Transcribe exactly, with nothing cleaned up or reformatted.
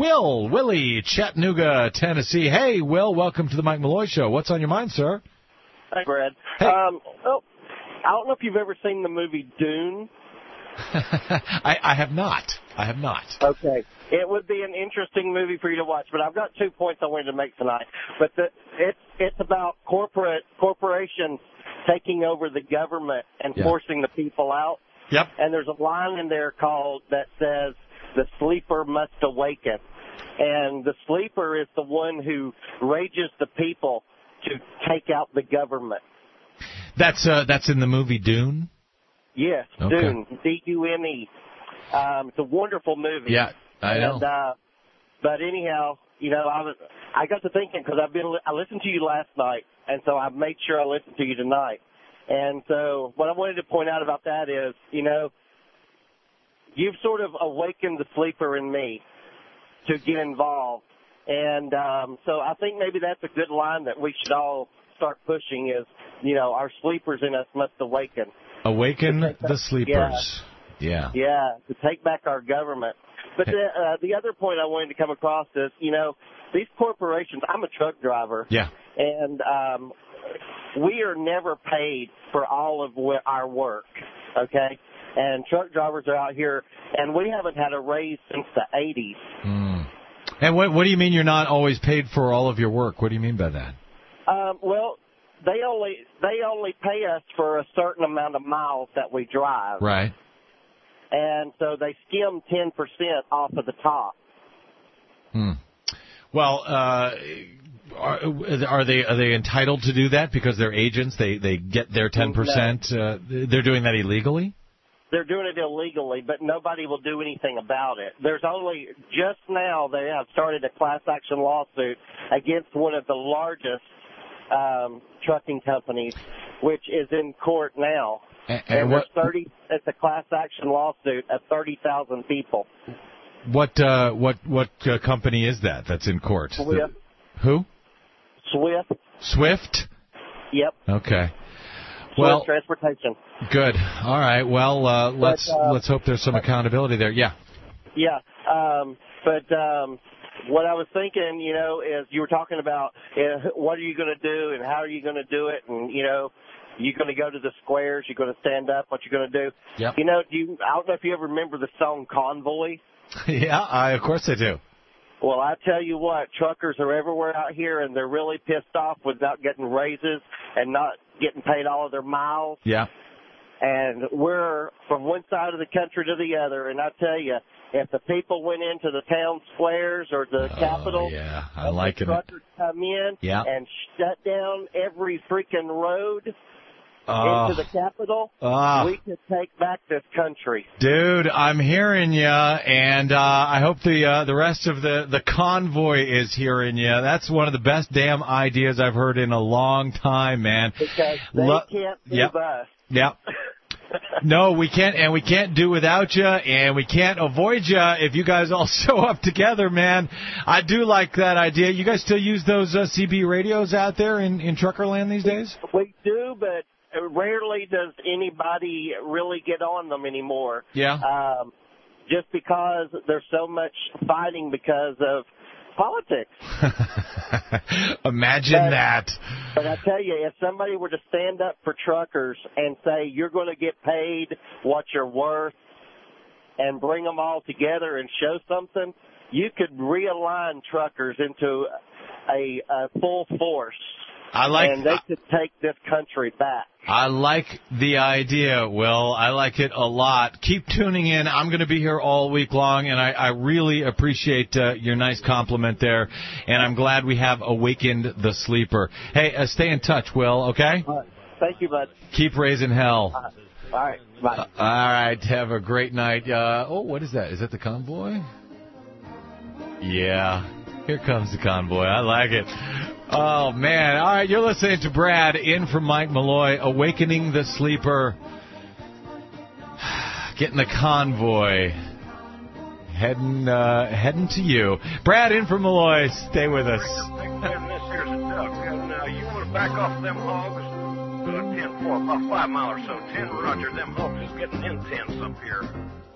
Will, Willie, Chattanooga, Tennessee. Hey, Will, welcome to the Mike Malloy Show. What's on your mind, sir? Hi, Brad. Hey. Um, well, I don't know if you've ever seen the movie Dune. I, I have not. I have not. Okay. It would be an interesting movie for you to watch, but I've got two points I wanted to make tonight. But the, it's it's about corporate corporations taking over the government and Yeah. forcing the people out. Yep. And there's a line in there called that says, "The sleeper must awaken." And the sleeper is the one who rages the people to take out the government. That's uh, that's in the movie Dune? Yes, Okay. Dune, D U N E. Um, it's a wonderful movie. Yeah, I know. And, uh, but anyhow, you know, I was I got to thinking because I've been I listened to you last night, and so I made sure I listened to you tonight. And so what I wanted to point out about that is, you know, you've sort of awakened the sleeper in me to get involved. And um, so I think maybe that's a good line that we should all start pushing is, you know, our sleepers in us must awaken. Awaken back- the sleepers. Yeah. Yeah, to take back our government. But the, uh, the other point I wanted to come across is, you know, these corporations, I'm a truck driver. Yeah. And um, we are never paid for all of wh- our work, okay? And truck drivers are out here, and we haven't had a raise since the eighties. Mm. And what what do you mean you're not always paid for all of your work? What do you mean by that? Um, well, they only they only pay us for a certain amount of miles that we drive. Right. And so they skim ten percent off of the top. Hmm. Well, uh, are, are they are they entitled to do that because they're agents? They they get their ten percent. Uh, they're doing that illegally. They're doing it illegally, but nobody will do anything about it. There's only just now they have started a class action lawsuit against one of the largest um, trucking companies, which is in court now. And, And, and there's what thirty. It's a class action lawsuit of thirty thousand people. what uh, what what uh, company is that that's in court? Swift. The, who? Swift. Swift. Yep. Okay. Swift Well, Transportation. good. All right. Well, uh, let's But, uh, let's hope there's some accountability there. Yeah. Yeah. Um, but um, what I was thinking, you know, is you were talking about uh, what are you going to do and how are you going to do it, and you know, you're going to go to the squares, you're going to stand up, what you're going to do. Yep. You know, do you, I don't know if you ever remember the song Convoy. Yeah. I, of course I do. Well, I tell you what, truckers are everywhere out here, and they're really pissed off without getting raises and not getting paid all of their miles. Yeah. And we're from one side of the country to the other, and I tell you, if the people went into the town squares or the Oh, Capitol, yeah, I and like the it. truckers come in Yeah. and shut down every freaking road Oh. into the Capitol, Oh. we could take back this country. Dude, I'm hearing you, and uh, I hope the uh, the rest of the, the convoy is hearing you. That's one of the best damn ideas I've heard in a long time, man. Because they Lo- can't move Yep. us. Yep. No, we can't, and we can't do without you, and we can't avoid you if you guys all show up together, man. I do like that idea. You guys still use those uh, C B radios out there in, in Truckerland these days? We do, but rarely does anybody really get on them anymore. Yeah. Um, just because there's so much fighting because of politics. Imagine But- that. But I tell you, if somebody were to stand up for truckers and say, you're going to get paid what you're worth, and bring them all together and show something, you could realign truckers into a, a full force. I like and they could take this country back. I like the idea, Will. I like it a lot. Keep tuning in. I'm going to be here all week long, and I, I really appreciate uh, your nice compliment there, and I'm glad we have awakened the sleeper. Hey, uh, stay in touch, Will, okay? All right. Thank you, bud. Keep raising hell. Uh, all right. Bye. Uh, all right. Have a great night. Uh, oh, what is that? Is that the convoy? Yeah. Here comes the convoy. I like it. Oh, man. All right, you're listening to Brad in for Mike Malloy, awakening the sleeper, getting the convoy, heading uh, heading to you. Brad in for Malloy. Stay with us. Now, you want to back off them hogs? Uh, ten four, about five miles or so. ten, roger, them hogs is getting intense up here.